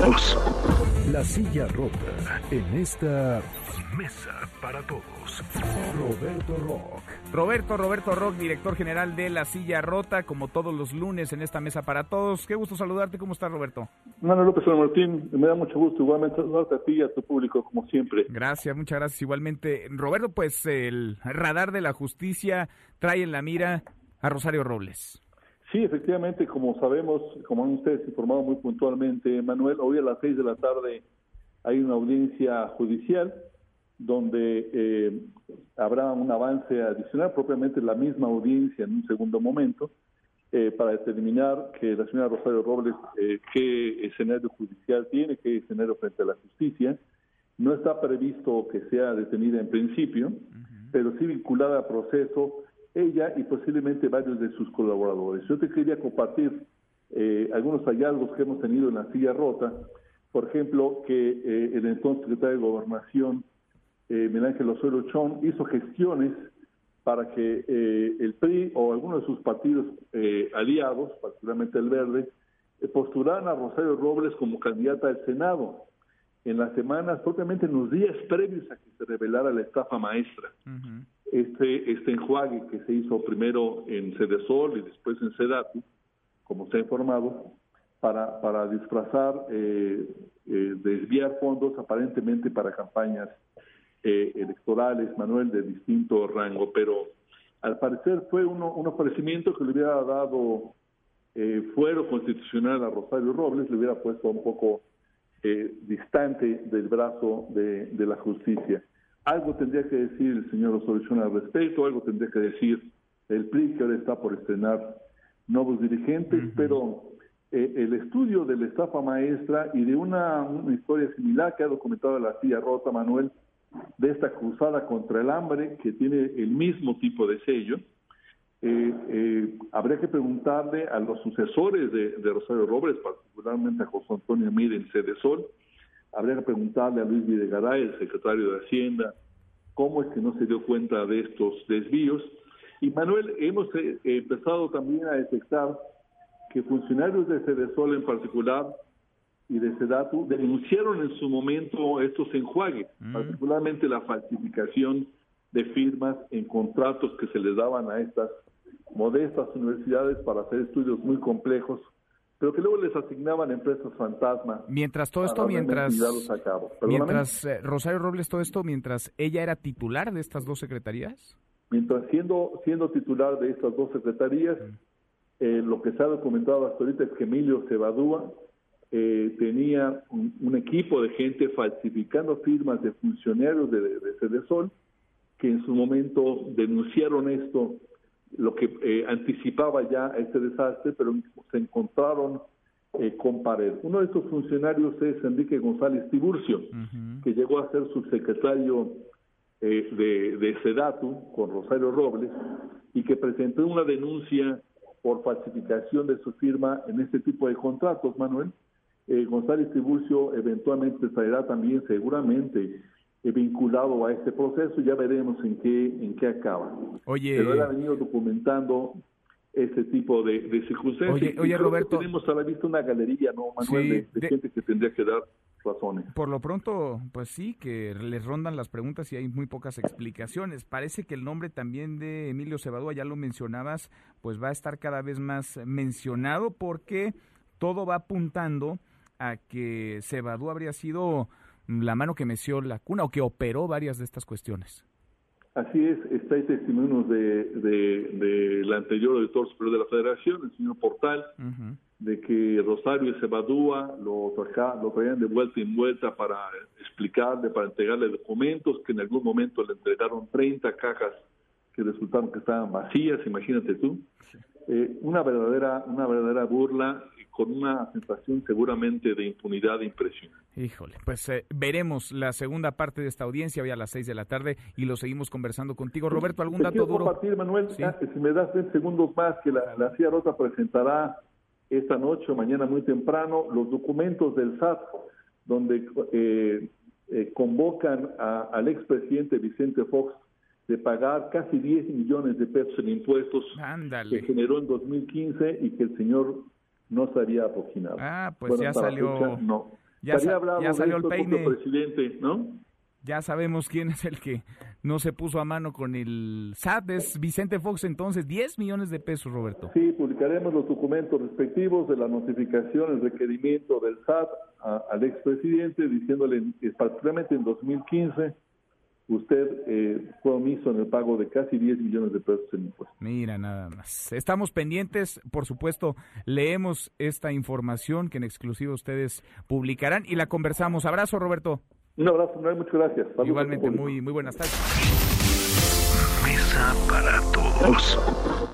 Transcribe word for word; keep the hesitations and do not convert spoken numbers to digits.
todos. La silla rota en esta mesa para todos. Roberto Rock. Roberto, Roberto Rock, director general de La Silla Rota, como todos los lunes en esta mesa para todos. Qué gusto saludarte. ¿Cómo estás, Roberto? Manuel López San Martín, me da mucho gusto igualmente saludarte a ti y a tu público, como siempre. Gracias, muchas gracias igualmente. Roberto, pues el radar de la justicia trae en la mira a Rosario Robles. Sí, efectivamente, como sabemos, como han ustedes informado muy puntualmente, Manuel, hoy a las seis de la tarde hay una audiencia judicial donde eh, habrá un avance adicional, propiamente la misma audiencia en un segundo momento, eh, para determinar que la señora Rosario Robles eh, qué escenario judicial tiene, qué escenario frente a la justicia. No está previsto que sea detenida en principio, uh-huh. pero sí vinculada al proceso ella y posiblemente varios de sus colaboradores. Yo te quería compartir eh, algunos hallazgos que hemos tenido en La Silla Rota. Por ejemplo, que eh, el entonces secretario de Gobernación, eh, Miguel Ángel Osorio Chong, hizo gestiones para que eh, el P R I o algunos de sus partidos eh, aliados, particularmente el Verde, eh, postularan a Rosario Robles como candidata al Senado en las semanas, propiamente en los días previos a que se revelara la estafa maestra. Uh-huh. Este, este enjuague que se hizo primero en Cedesol y después en Sedatu, como se ha informado, para, para disfrazar, eh, eh, desviar fondos aparentemente para campañas eh, electorales, Manuel, de distinto rango, pero al parecer fue uno, un ofrecimiento que le hubiera dado eh, fuero constitucional a Rosario Robles, le hubiera puesto un poco eh, distante del brazo de, de la justicia. Algo tendría que decir el señor Osorio Chong al respecto, algo tendría que decir el P R I, que ahora está por estrenar nuevos dirigentes, uh-huh. pero eh, el estudio de la estafa maestra y de una, una historia similar que ha documentado La Silla Rota, Manuel, de esta cruzada contra el hambre, que tiene el mismo tipo de sello, eh, eh, habría que preguntarle a los sucesores de, de Rosario Robles, particularmente a José Antonio Mir en Cedesol. Habría que preguntarle a Luis Videgaray, el secretario de Hacienda, cómo es que no se dio cuenta de estos desvíos. Y Manuel, hemos eh, empezado también a detectar que funcionarios de Cedesol en particular y de Sedatu denunciaron en su momento estos enjuagues, mm. particularmente la falsificación de firmas en contratos que se les daban a estas modestas universidades para hacer estudios muy complejos, pero que luego les asignaban empresas fantasma. Mientras todo esto, mientras, mientras eh, Rosario Robles, todo esto, mientras ella era titular de estas dos secretarías. Mientras siendo siendo titular de estas dos secretarías, mm. eh, lo que se ha documentado hasta ahorita es que Emilio Cebadúa eh, tenía un, un equipo de gente falsificando firmas de funcionarios de, de, de Cedesol, que en su momento denunciaron esto, lo que eh, anticipaba ya este desastre, pero se encontraron eh, con pared. Uno de estos funcionarios es Enrique González Tiburcio, uh-huh. que llegó a ser subsecretario eh, de, de Sedatu con Rosario Robles y que presentó una denuncia por falsificación de su firma en este tipo de contratos, Manuel. Eh, González Tiburcio eventualmente traerá también seguramente vinculado a este proceso, ya veremos en qué en qué acaba. Oye, pero él ha venido documentando este tipo de, de circunstancias. Oye, oye Roberto, tenemos a la vista una galería, ¿no, Manuel? Sí, de, de, de gente que tendría que dar razones. Por lo pronto, pues sí, que les rondan las preguntas y hay muy pocas explicaciones. Parece que el nombre también de Emilio Cebadúa, ya lo mencionabas, pues va a estar cada vez más mencionado porque todo va apuntando a que Cebadúa habría sido la mano que meció la cuna o que operó varias de estas cuestiones. Así es, está el testimonio de, de, de la anterior auditor superior de la Federación, el señor Portal, uh-huh. de que Rosario y Cebadúa lo, lo traían de vuelta en vuelta para explicarle, para entregarle documentos, que en algún momento le entregaron treinta cajas que resultaron que estaban vacías, imagínate tú. Sí. Eh, una verdadera una verdadera burla con una sensación seguramente de impunidad impresionante. Híjole, pues eh, veremos la segunda parte de esta audiencia hoy a las seis de la tarde y lo seguimos conversando contigo. Roberto, ¿algún Te dato quiero duro? compartir, Manuel, ¿Sí? ah, si me das tres segundos más, que la, la Silla Rota presentará esta noche o mañana muy temprano los documentos del S A T, donde eh, eh, convocan a, al expresidente Vicente Fox de pagar casi diez millones de pesos en impuestos. Ándale. Que generó en dos mil quince y que el señor no se había apoquinado. Ah, pues bueno, ya salió, fecha, no. ya, sa ya salió el peine. Presidente, ¿no? Ya sabemos quién es el que no se puso a mano con el S A T, es Vicente Fox, entonces, diez millones de pesos, Roberto. Sí, publicaremos los documentos respectivos de la notificación, el requerimiento del S A T a, al expresidente, diciéndole, particularmente en dos mil quince, usted eh, fue omiso en el pago de casi diez millones de pesos en impuestos. Mira, nada más. Estamos pendientes, por supuesto, leemos esta información que en exclusiva ustedes publicarán y la conversamos. Abrazo, Roberto. Un abrazo, muchas gracias. Saludos. Igualmente, muy, muy buenas tardes. Mesa para todos.